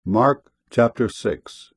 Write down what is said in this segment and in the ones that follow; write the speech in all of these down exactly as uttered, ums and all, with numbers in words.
Mark chapter six.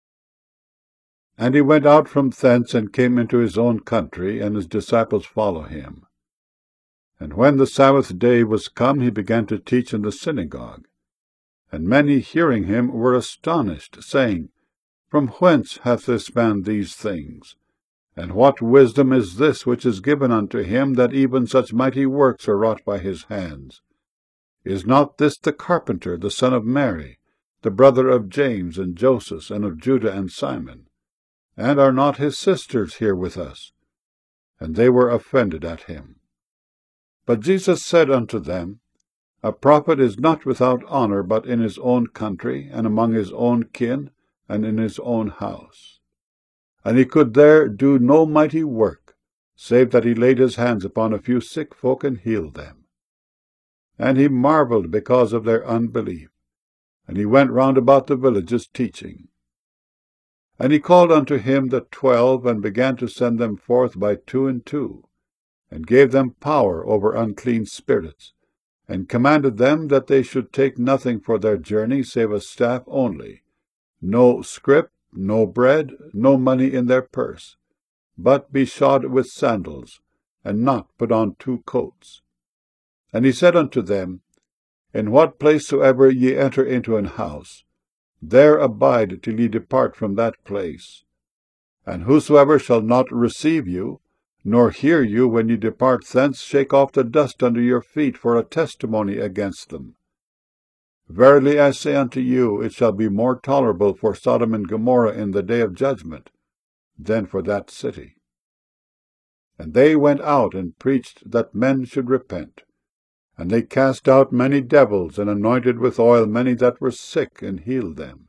And he went out from thence, and came into his own country, and his disciples followed him. And when the Sabbath day was come, he began to teach in the synagogue. And many hearing him were astonished, saying, From whence hath this man these things? And what wisdom is this which is given unto him, that even such mighty works are wrought by his hands? Is not this the carpenter, the son of Mary, the brother of James and Joseph, and of Judah and Simon? And are not his sisters here with us? And they were offended at him. But Jesus said unto them, A prophet is not without honour but in his own country, and among his own kin, and in his own house. And he could there do no mighty work, save that he laid his hands upon a few sick folk and healed them. And he marvelled because of their unbelief. And he went round about the villages teaching. And he called unto him the twelve, and began to send them forth by two and two, and gave them power over unclean spirits, and commanded them that they should take nothing for their journey save a staff only, no scrip, no bread, no money in their purse, but be shod with sandals, and not put on two coats. And he said unto them, In what place soever ye enter into an house, there abide till ye depart from that place. And whosoever shall not receive you, nor hear you when ye depart thence, shake off the dust under your feet for a testimony against them. Verily I say unto you, it shall be more tolerable for Sodom and Gomorrah in the day of judgment than for that city. And they went out and preached that men should repent. And they cast out many devils, and anointed with oil many that were sick, and healed them.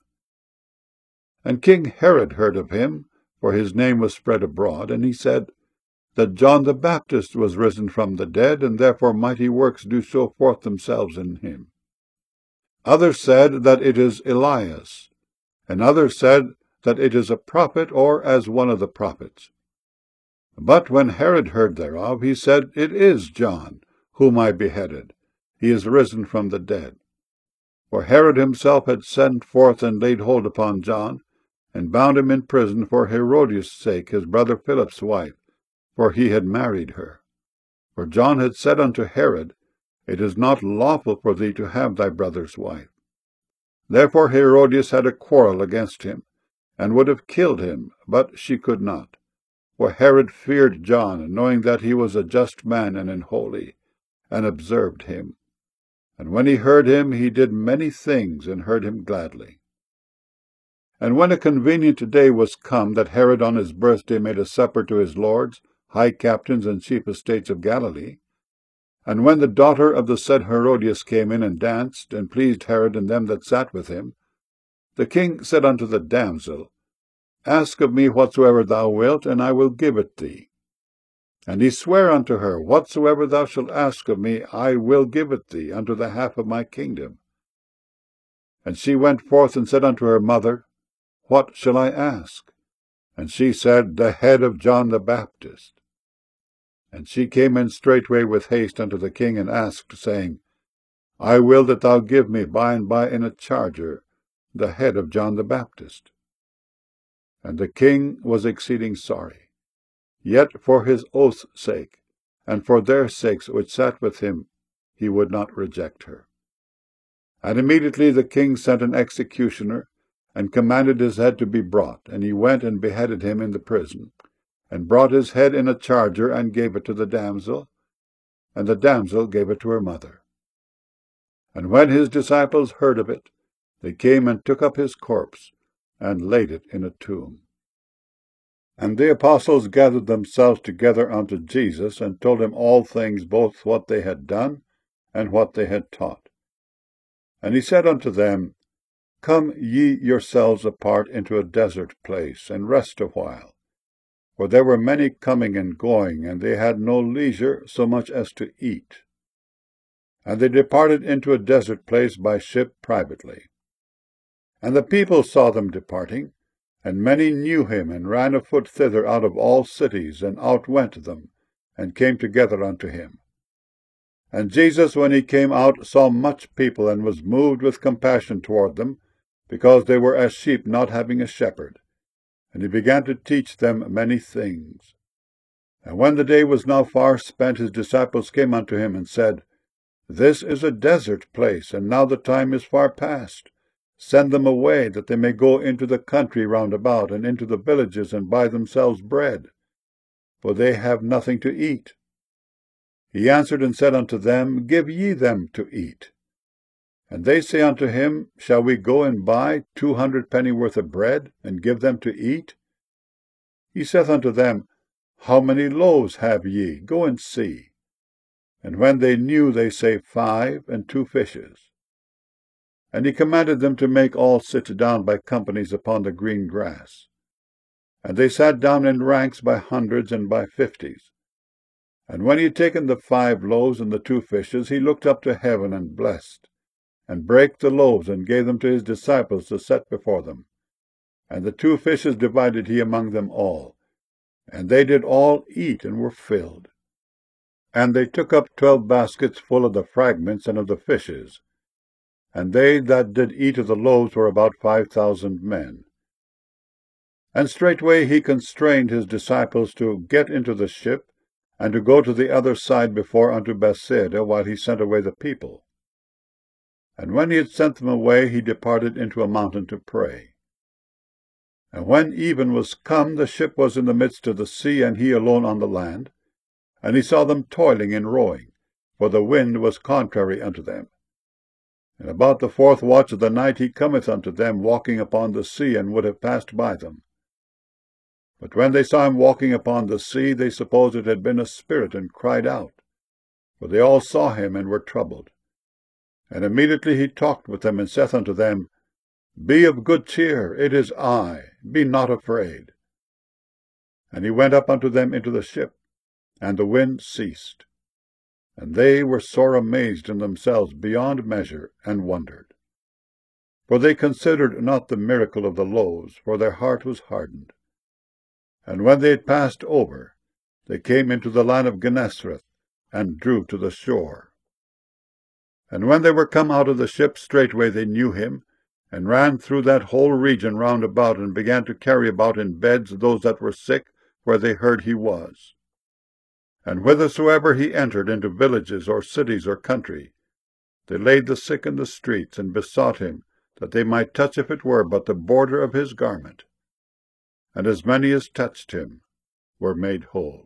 And King Herod heard of him, for his name was spread abroad, and he said, That John the Baptist was risen from the dead, and therefore mighty works do show forth themselves in him. Others said that it is Elias, and others said that it is a prophet, or as one of the prophets. But when Herod heard thereof, he said, It is John, whom I beheaded. He is risen from the dead. For Herod himself had sent forth and laid hold upon John, and bound him in prison for Herodias' sake, his brother Philip's wife, for he had married her. For John had said unto Herod, It is not lawful for thee to have thy brother's wife. Therefore Herodias had a quarrel against him, and would have killed him, but she could not. For Herod feared John, knowing that he was a just man and an holy, and observed him. And when he heard him, he did many things, and heard him gladly. And when a convenient day was come, that Herod on his birthday made a supper to his lords, high captains, and chief estates of Galilee, and when the daughter of the said Herodias came in and danced, and pleased Herod and them that sat with him, the king said unto the damsel, Ask of me whatsoever thou wilt, and I will give it thee. And he sware unto her, Whatsoever thou shalt ask of me, I will give it thee, unto the half of my kingdom. And she went forth and said unto her mother, What shall I ask? And she said, The head of John the Baptist. And she came in straightway with haste unto the king, and asked, saying, I will that thou give me by and by in a charger the head of John the Baptist. And the king was exceeding sorry. Yet for his oath's sake, and for their sakes which sat with him, he would not reject her. And immediately the king sent an executioner, and commanded his head to be brought. And he went and beheaded him in the prison, and brought his head in a charger, and gave it to the damsel, and the damsel gave it to her mother. And when his disciples heard of it, they came and took up his corpse, and laid it in a tomb. And the apostles gathered themselves together unto Jesus, and told him all things, both what they had done, and what they had taught. And he said unto them, Come ye yourselves apart into a desert place, and rest a while. For there were many coming and going, and they had no leisure so much as to eat. And they departed into a desert place by ship privately. And the people saw them departing, and many knew him, and ran afoot thither out of all cities, and outwent them, and came together unto him. And Jesus, when he came out, saw much people, and was moved with compassion toward them, because they were as sheep not having a shepherd. And he began to teach them many things. And when the day was now far spent, his disciples came unto him and said, This is a desert place, and now the time is far past. Send them away, that they may go into the country round about, and into the villages, and buy themselves bread, for they have nothing to eat. He answered and said unto them, Give ye them to eat. And they say unto him, Shall we go and buy two hundred pennyworth of bread, and give them to eat? He saith unto them, How many loaves have ye? Go and see. And when they knew, they say, Five, and two fishes. And he commanded them to make all sit down by companies upon the green grass. And they sat down in ranks by hundreds and by fifties. And when he had taken the five loaves and the two fishes, he looked up to heaven and blessed, and brake the loaves, and gave them to his disciples to set before them. And the two fishes divided he among them all. And they did all eat, and were filled. And they took up twelve baskets full of the fragments and of the fishes. And they that did eat of the loaves were about five thousand men. And straightway he constrained his disciples to get into the ship, and to go to the other side before unto Bethsaida, while he sent away the people. And when he had sent them away, he departed into a mountain to pray. And when even was come, the ship was in the midst of the sea, and he alone on the land. And he saw them toiling in rowing, for the wind was contrary unto them. And about the fourth watch of the night he cometh unto them, walking upon the sea, and would have passed by them. But when they saw him walking upon the sea, they supposed it had been a spirit, and cried out. For they all saw him, and were troubled. And immediately he talked with them, and saith unto them, Be of good cheer, it is I, be not afraid. And he went up unto them into the ship, and the wind ceased. And they were sore amazed in themselves beyond measure, and wondered. For they considered not the miracle of the loaves, for their heart was hardened. And when they had passed over, they came into the land of Gennesareth, and drew to the shore. And when they were come out of the ship, straightway they knew him, and ran through that whole region round about, and began to carry about in beds those that were sick, where they heard he was. And whithersoever he entered into villages or cities or country, they laid the sick in the streets, and besought him that they might touch, if it were but the border of his garment. And as many as touched him were made whole.